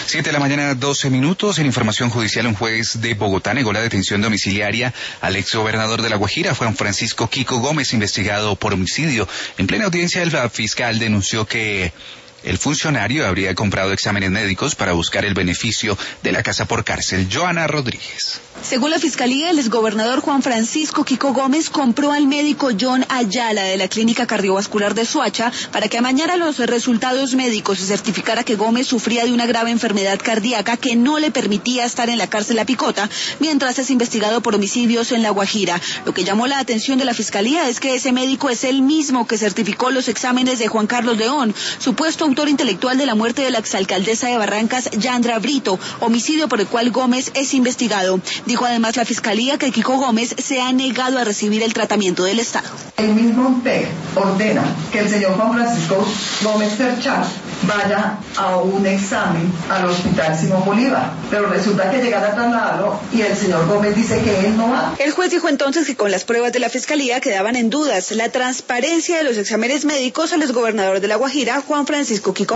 7 de la mañana, 12 minutos. En información judicial, un juez de Bogotá negó la detención domiciliaria al exgobernador de La Guajira, Juan Francisco Kiko Gómez, investigado por homicidio. En plena audiencia, el fiscal denunció que el funcionario habría comprado exámenes médicos para buscar el beneficio de la casa por cárcel. Joana Rodríguez. Según la Fiscalía, el exgobernador Juan Francisco Kiko Gómez compró al médico John Ayala de la Clínica Cardiovascular de Soacha para que amañara los resultados médicos y certificara que Gómez sufría de una grave enfermedad cardíaca que no le permitía estar en la cárcel La Picota mientras es investigado por homicidios en La Guajira. Lo que llamó la atención de la Fiscalía es que ese médico es el mismo que certificó los exámenes de Juan Carlos León, supuesto autor intelectual de la muerte de la exalcaldesa de Barrancas, Yandra Brito, homicidio por el cual Gómez es investigado. Dijo además la Fiscalía que Kiko Gómez se ha negado a recibir el tratamiento del Estado. El mismo PEC ordena que el señor Juan Francisco Gómez Ferchar vaya a un examen al Hospital Simón Bolívar, pero resulta que llegan a trasladarlo y el señor Gómez dice que él no va. El juez dijo entonces que con las pruebas de la Fiscalía quedaban en dudas la transparencia de los exámenes médicos al exgobernador de La Guajira, Juan Francisco Kiko